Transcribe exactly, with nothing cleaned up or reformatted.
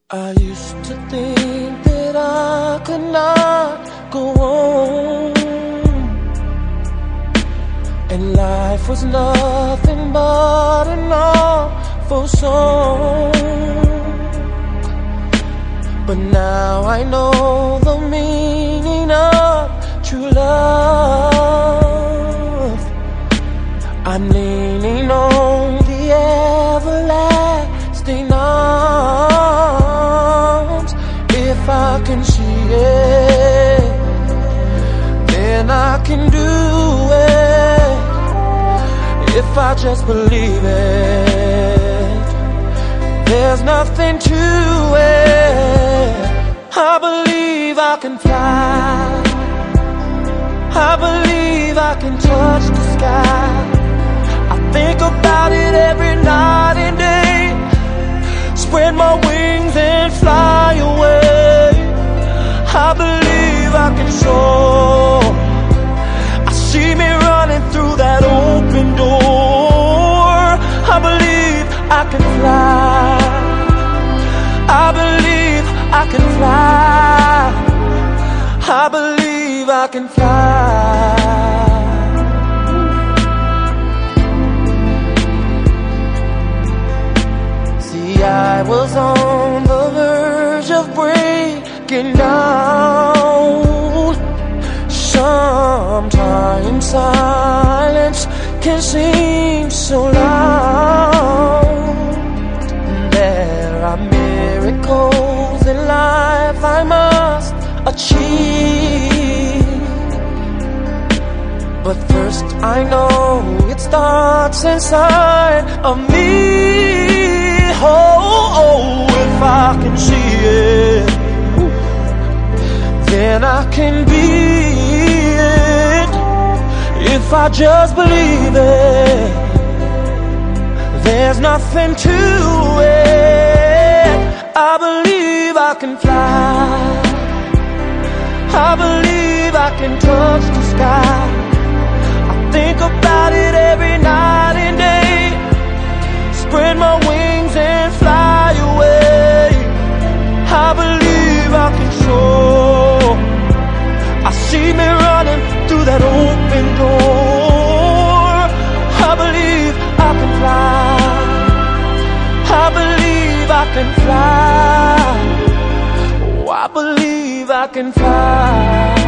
I used to think that I could not go on, and life was nothing but an awful song. But now I know the meaning of true love. I'm leaning on the everlasting arms. If I can see it, then I can do it. If I just believe it, there's nothing to it. I believe I can fly. I believe I can touch the sky. I think about it every night and day. Spread my wings and fly away. I believe I can soar. I see me running through that open door. I believe I can fly. I believe I can fly. I believe I can fly. See, I was on the verge of breaking down. Sometimes silence can seem so loud. There are miracles in life I must achieve, but first I know it starts inside of me. Oh, oh, if I can see it, then I can be it. If I just believe it, there's nothing to it. I believe I can fly. I believe I can touch the sky. I think about it every night and day. Spread my wings and fly away. I believe I can soar. I see me running through that open door. I believe I can fly. I believe I can fly. Oh, I believe I can fly.